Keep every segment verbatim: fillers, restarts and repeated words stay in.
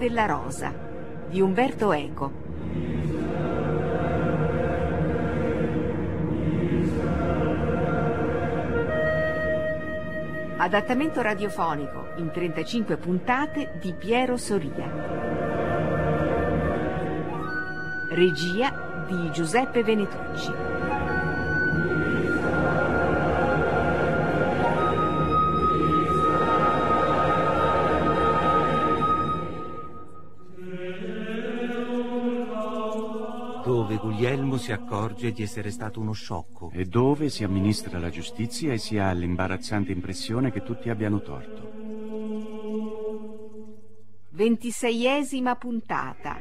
della rosa di Umberto Eco. Adattamento radiofonico in trentacinque puntate di Piero Soria. Regia di Giuseppe Venetucci. Dove Guglielmo si accorge di essere stato uno sciocco. E dove si amministra la giustizia e si ha l'imbarazzante impressione che tutti abbiano torto. Ventiseiesima puntata.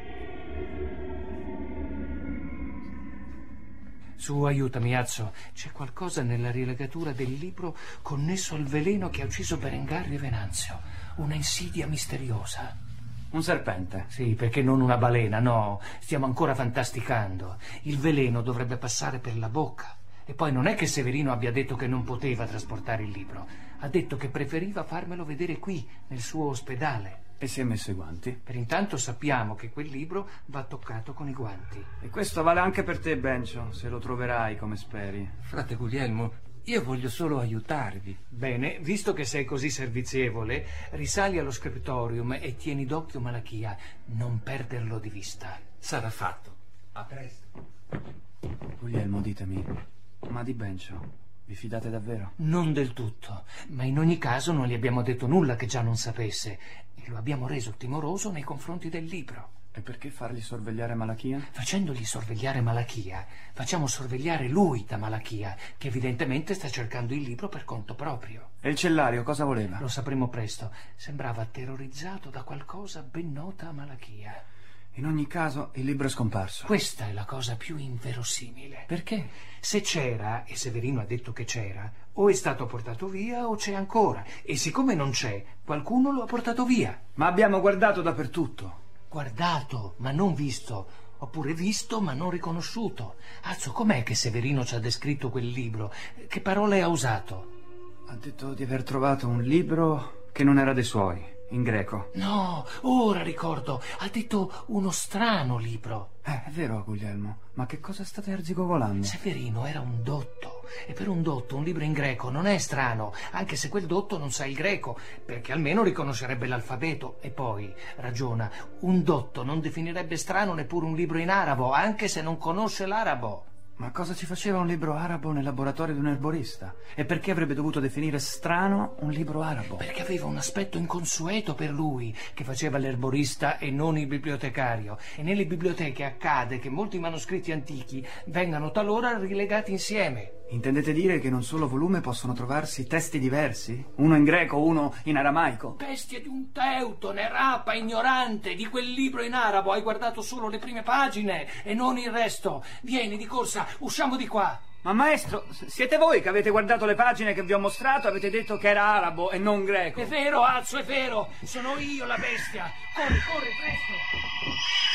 Su, aiutami, Azzo. C'è qualcosa nella rilegatura del libro connesso al veleno che ha ucciso Berengario e Venanzio. Una insidia misteriosa. Un serpente? Sì, perché non una balena, no. Stiamo ancora fantasticando. Il veleno dovrebbe passare per la bocca. E poi non è che Severino abbia detto che non poteva trasportare il libro. Ha detto che preferiva farmelo vedere qui, nel suo ospedale. E si è messo i guanti? Per intanto sappiamo che quel libro va toccato con i guanti. E questo vale anche per te, Bencio, se lo troverai come speri. Frate Guglielmo, io voglio solo aiutarvi. Bene, visto che sei così servizievole, risali allo scriptorium e tieni d'occhio Malachia. Non perderlo di vista. Sarà fatto. A presto. Guglielmo, ditemi, ma di Bencio vi fidate davvero? Non del tutto, ma in ogni caso non gli abbiamo detto nulla che già non sapesse e lo abbiamo reso timoroso nei confronti del libro. E perché fargli sorvegliare Malachia? Facendogli sorvegliare Malachia, facciamo sorvegliare lui da Malachia, che evidentemente sta cercando il libro per conto proprio. E il cellario cosa voleva? Lo sapremo presto. Sembrava terrorizzato da qualcosa ben nota a Malachia. In ogni caso, il libro è scomparso. Questa è la cosa più inverosimile. Perché? Se c'era, e Severino ha detto che c'era, o è stato portato via o c'è ancora. E siccome non c'è, qualcuno lo ha portato via. Ma abbiamo guardato dappertutto. Guardato, ma non visto, oppure visto, ma non riconosciuto. Azzo, com'è che Severino ci ha descritto quel libro? Che parole ha usato? Ha detto di aver trovato un libro che non era dei suoi, in greco. No, ora ricordo, ha detto uno strano libro. Eh, è vero, Guglielmo, ma che cosa state arzigogolando? Severino era un dotto, e per un dotto un libro in greco non è strano, anche se quel dotto non sa il greco, perché almeno riconoscerebbe l'alfabeto. E poi, ragiona, un dotto non definirebbe strano neppure un libro in arabo, anche se non conosce l'arabo. Ma cosa ci faceva un libro arabo nel laboratorio di un erborista? E perché avrebbe dovuto definire strano un libro arabo? Perché aveva un aspetto inconsueto per lui, che faceva l'erborista e non il bibliotecario. E nelle biblioteche accade che molti manoscritti antichi vengano talora rilegati insieme. Intendete dire che in un solo volume possono trovarsi testi diversi? Uno in greco, uno in aramaico? Bestia di un teutone, rapa, ignorante, di quel libro in arabo hai guardato solo le prime pagine e non il resto. Vieni di corsa, usciamo di qua. Ma maestro, siete voi che avete guardato le pagine che vi ho mostrato e avete detto che era arabo e non greco? È vero, Azzo, è vero. Sono io la bestia. Corri, corri, presto.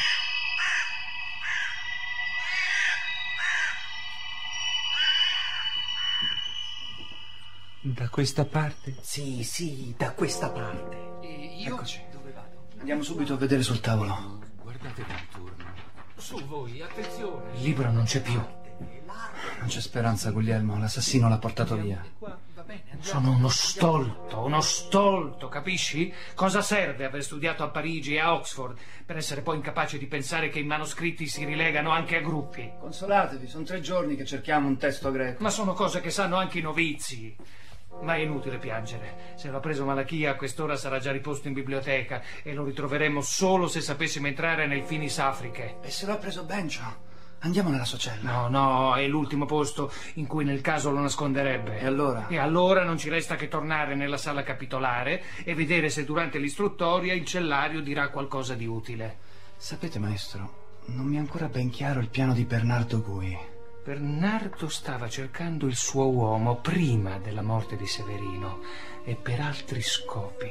Da questa parte? Sì, sì, da questa parte. E io? Eccoci. Dove vado? Andiamo subito a vedere sul tavolo. Guardate dal turno. Su voi, attenzione. Il libro non c'è più. Non c'è speranza, Guglielmo. L'assassino l'ha portato via. Sono uno stolto, uno stolto, capisci? Cosa serve aver studiato a Parigi e a Oxford per essere poi incapace di pensare che i manoscritti si rilegano anche a gruppi? Consolatevi, sono tre giorni che cerchiamo un testo greco. Ma sono cose che sanno anche i novizi. Ma è inutile piangere. Se l'ha preso Malachia, a quest'ora sarà già riposto in biblioteca e lo ritroveremo solo se sapessimo entrare nel Finis Africae. E se l'ha preso Bencio? Andiamo nella sua cella. No, no, è l'ultimo posto in cui nel caso lo nasconderebbe. E allora? E allora non ci resta che tornare nella sala capitolare e vedere se durante l'istruttoria il cellario dirà qualcosa di utile. Sapete, maestro, non mi è ancora ben chiaro il piano di Bernardo Gui. Bernardo stava cercando il suo uomo prima della morte di Severino e per altri scopi.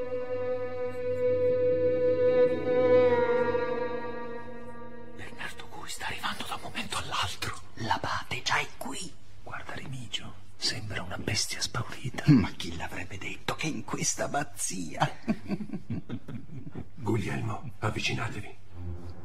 Bernardo Gui sta arrivando da un momento all'altro. L'abate già è qui. Guarda Remigio, sembra una bestia spaurita. Ma chi l'avrebbe detto che in questa abbazia? Guglielmo,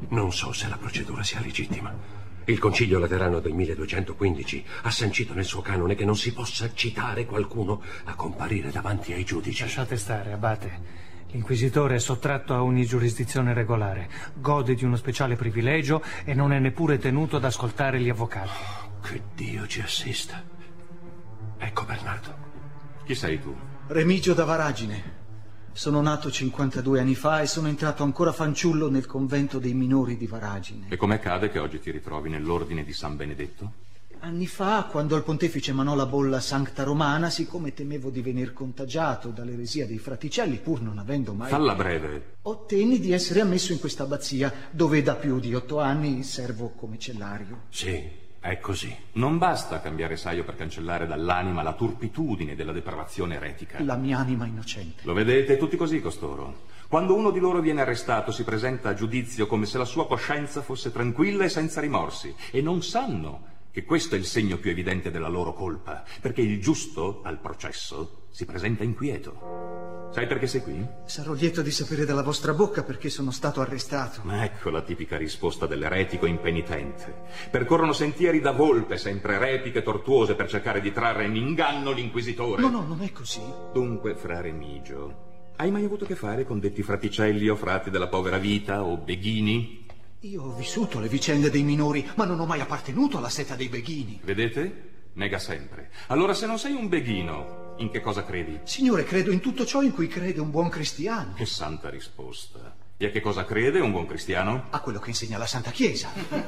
Non so se la procedura sia legittima. Il Concilio Laterano del milleduecentoquindici ha sancito nel suo canone che non si possa citare qualcuno a comparire davanti ai giudici. Lasciate stare, abate. L'inquisitore è sottratto a ogni giurisdizione regolare, gode di uno speciale privilegio e non è neppure tenuto ad ascoltare gli avvocati. Oh, che Dio ci assista. Ecco Bernardo. Chi sei tu? Remigio da Varagine. Sono nato cinquantadue anni fa e sono entrato ancora fanciullo nel convento dei minori di Varagine. E come accade che oggi ti ritrovi nell'ordine di San Benedetto? Anni fa, quando il pontefice emanò la bolla Sancta Romana, siccome temevo di venir contagiato dall'eresia dei fraticelli, pur non avendo mai... Falla breve. Ottenni di essere ammesso in questa abbazia, dove da più di otto anni servo come cellario. Sì, è così. Non basta cambiare saio per cancellare dall'anima la turpitudine della depravazione eretica. La mia anima innocente. Lo vedete? Tutti così costoro. Quando uno di loro viene arrestato si presenta a giudizio come se la sua coscienza fosse tranquilla e senza rimorsi. E non sanno che questo è il segno più evidente della loro colpa, perché il giusto, al processo, si presenta inquieto. Sai perché sei qui? Sarò lieto di sapere dalla vostra bocca perché sono stato arrestato. Ma ecco la tipica risposta dell'eretico impenitente. Percorrono sentieri da volpe, sempre repiche e tortuose, per cercare di trarre in inganno l'inquisitore. No, no, non è così. Dunque, fra Remigio, hai mai avuto a che fare con detti fraticelli o frati della povera vita o beghini? Io ho vissuto le vicende dei minori, ma non ho mai appartenuto alla setta dei beghini. Vedete? Nega sempre. Allora, se non sei un beghino, in che cosa credi? Signore, credo in tutto ciò in cui crede un buon cristiano. Che santa risposta. E a che cosa crede un buon cristiano? A quello che insegna la Santa Chiesa.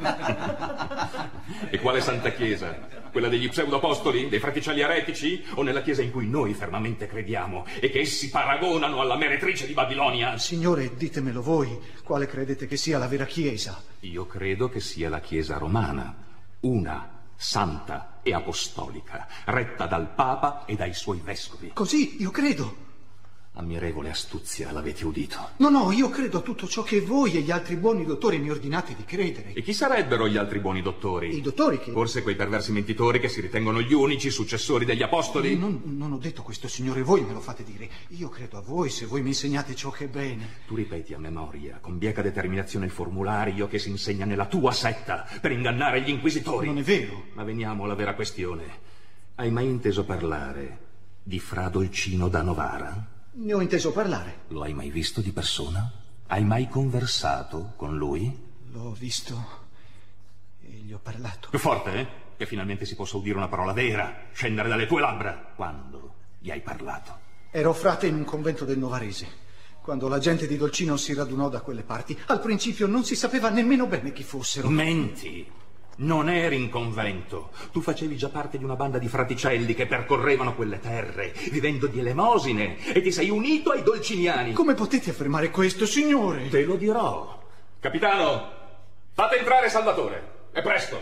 E quale Santa Chiesa? Quella degli pseudoapostoli, dei fraticelli eretici, o nella Chiesa in cui noi fermamente crediamo e che essi paragonano alla meretrice di Babilonia? Signore, ditemelo voi, quale credete che sia la vera Chiesa? Io credo che sia la Chiesa romana, una, santa e apostolica, retta dal Papa e dai suoi vescovi. Così, io credo. Ammirevole astuzia, l'avete udito? No, no, io credo a tutto ciò che voi e gli altri buoni dottori mi ordinate di credere. E chi sarebbero gli altri buoni dottori? I dottori che... Forse quei perversi mentitori che si ritengono gli unici successori degli apostoli? Non, non ho detto questo, signore, voi me lo fate dire. Io credo a voi se voi mi insegnate ciò che è bene. Tu ripeti a memoria, con bieca determinazione, il formulario che si insegna nella tua setta per ingannare gli inquisitori. Non è vero. Ma veniamo alla vera questione. Hai mai inteso parlare di Fra Dolcino da Novara? Ne ho inteso parlare. Lo hai mai visto di persona? Hai mai conversato con lui? L'ho visto e gli ho parlato. Più forte, eh? Che finalmente si possa udire una parola vera scendere dalle tue labbra. Quando gli hai parlato? Ero frate in un convento del Novarese, quando la gente di Dolcino si radunò da quelle parti. Al principio non si sapeva nemmeno bene chi fossero. Menti! Non eri in convento. Tu facevi già parte di una banda di fraticelli che percorrevano quelle terre, vivendo di elemosine, e ti sei unito ai dolciniani. Come potete affermare questo, signore? Te lo dirò. Capitano, fate entrare Salvatore, e presto.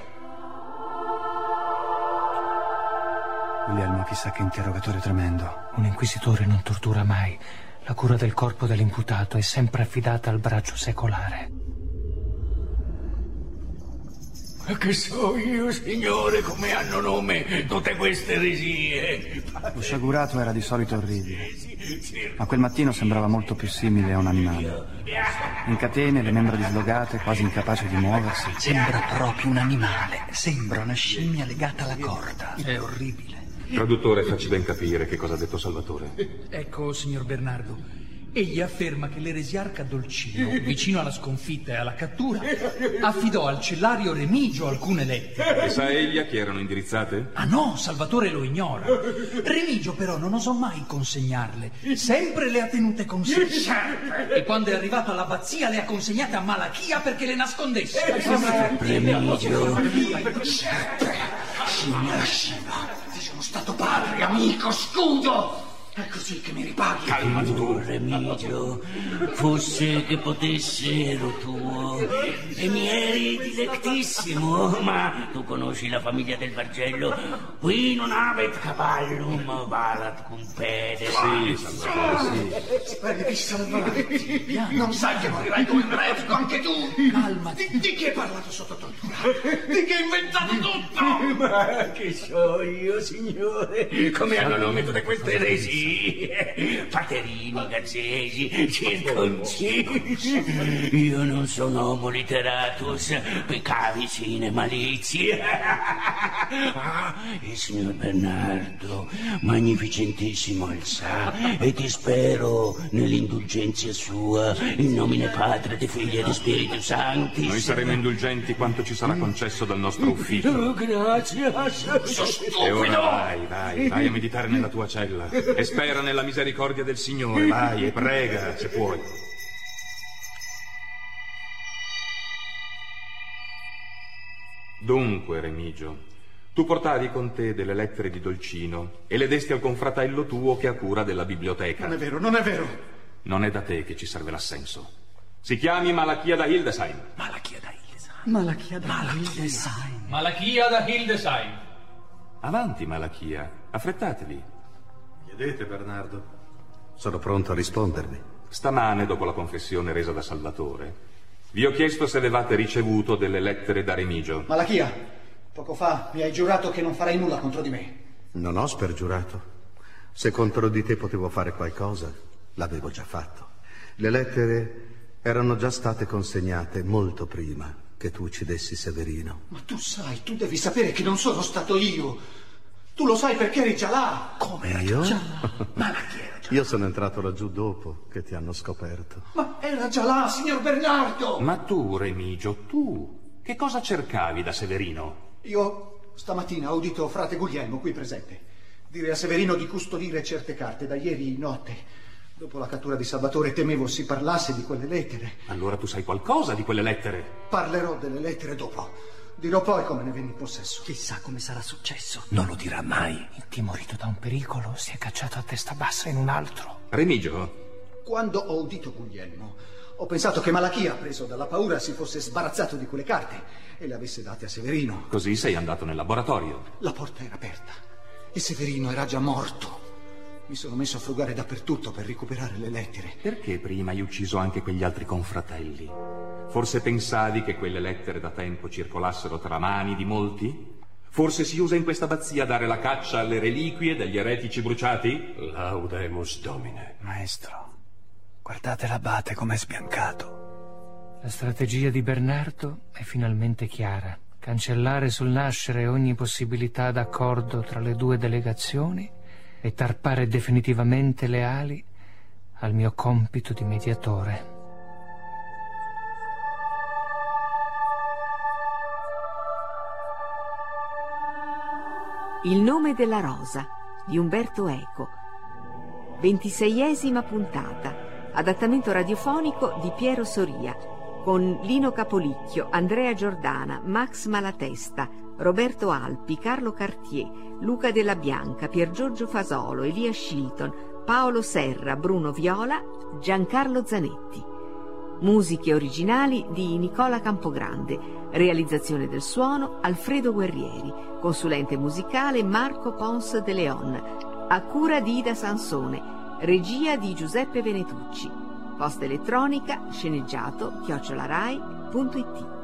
Guglielmo, chissà che interrogatorio tremendo. Un inquisitore non tortura mai. La cura del corpo dell'imputato è sempre affidata al braccio secolare. Ma che so io, signore, come hanno nome tutte queste eresie? Lo sciagurato era di solito orribile, ma quel mattino sembrava molto più simile a un animale. In catene, le membra dislogate, quasi incapace di muoversi. Sembra proprio un animale, sembra una scimmia legata alla corda. È orribile. Traduttore, facci ben capire che cosa ha detto Salvatore. Ecco, signor Bernardo. Egli afferma che l'eresiarca Dolcino, vicino alla sconfitta e alla cattura, affidò al cellario Remigio alcune lettere. E sa egli a chi erano indirizzate? Ah no, Salvatore lo ignora. Remigio però non osò mai consegnarle, sempre le ha tenute con sé. E quando è arrivato all'abbazia le ha consegnate a Malachia perché le nascondesse. Remigio, signora Shiva, ti sono stato padre, amico, scudo. È così che mi ripaghi. Calma tu. Remigio, fosse che potesse ero tuo e mi eri dilettissimo, ma tu conosci la famiglia del Vargello. Qui non avet caballum valat cum pede. Sì, Salvatore, sì. Speri di salvarti. Non sai che morirai come un eretico anche tu. Calmati. Di, di chi hai parlato sotto tortura? Di chi hai inventato tutto? Ma che so io, signore? Come hanno nome tutte queste eresie? sì. Paterini, gazzesi, circoncisi. Io non sono homo literatus, peccavi sine malizie. Ah, il signor Bernardo, magnificentissimo il sa, e ti spero nell'indulgenzia sua, in nomine Patri, di Figli e di Spiritu Sancti. Noi saremo indulgenti quanto ci sarà concesso dal nostro ufficio. Oh, grazie. E ora vai, vai, vai a meditare nella tua cella e spera nella misericordia del Signore. Vai e prega, se puoi. Dunque, Remigio, tu portavi con te delle lettere di Dolcino e le desti al confratello tuo che ha cura della biblioteca. Non è vero, non è vero. Non è da te che ci serve l'assenso. Si chiami Malachia da Hildesheim. Malachia da Hildesheim. Malachia da Hildesheim. Malachia da Hildesheim. Avanti, Malachia, affrettatevi. Chiedete, Bernardo. Sono pronto a rispondervi. Stamane, dopo la confessione resa da Salvatore, vi ho chiesto se avevate ricevuto delle lettere da Remigio. Malachia, poco fa mi hai giurato che non farai nulla contro di me. Non ho spergiurato. Se contro di te potevo fare qualcosa, l'avevo già fatto. Le lettere erano già state consegnate molto prima che tu uccidessi Severino. Ma tu sai, tu devi sapere che non sono stato io. Tu lo sai perché eri già là. Come io? Già là. Malachia era già là. Io sono entrato laggiù dopo che ti hanno scoperto. Ma era già là, signor Bernardo. Ma tu, Remigio, tu, che cosa cercavi da Severino? Io stamattina ho udito frate Guglielmo qui presente dire a Severino di custodire certe carte da ieri notte. Dopo la cattura di Salvatore temevo si parlasse di quelle lettere. Allora tu sai qualcosa di quelle lettere? Parlerò delle lettere dopo. Dirò poi come ne venni in possesso. Chissà come sarà successo. Non lo dirà mai. Intimorito da un pericolo, si è cacciato a testa bassa in un altro. Remigio? Quando ho udito Guglielmo, ho pensato che Malachia, preso dalla paura, si fosse sbarazzato di quelle carte e le avesse date a Severino. Così sei andato nel laboratorio. La porta era aperta e Severino era già morto. Mi sono messo a frugare dappertutto per recuperare le lettere. Perché prima hai ucciso anche quegli altri confratelli? Forse pensavi che quelle lettere da tempo circolassero tra mani di molti? Forse si usa in questa abbazia dare la caccia alle reliquie degli eretici bruciati? Laudemus Domine. Maestro, guardate l'abate com'è sbiancato. La strategia di Bernardo è finalmente chiara. Cancellare sul nascere ogni possibilità d'accordo tra le due delegazioni e tarpare definitivamente le ali al mio compito di mediatore. Il nome della rosa di Umberto Eco. ventiseiesima puntata. Adattamento radiofonico di Piero Soria con Lino Capolicchio, Andrea Giordana, Max Malatesta, Roberto Alpi, Carlo Cartier, Luca Della Bianca, Piergiorgio Fasolo, Elia Shilton, Paolo Serra, Bruno Viola, Giancarlo Zanetti. Musiche originali di Nicola Campogrande. Realizzazione del suono Alfredo Guerrieri. Consulente musicale Marco Pons de Leon. A cura di Ida Sansone. Regia di Giuseppe Venetucci. Posta elettronica sceneggiato chiocciolarai punto it.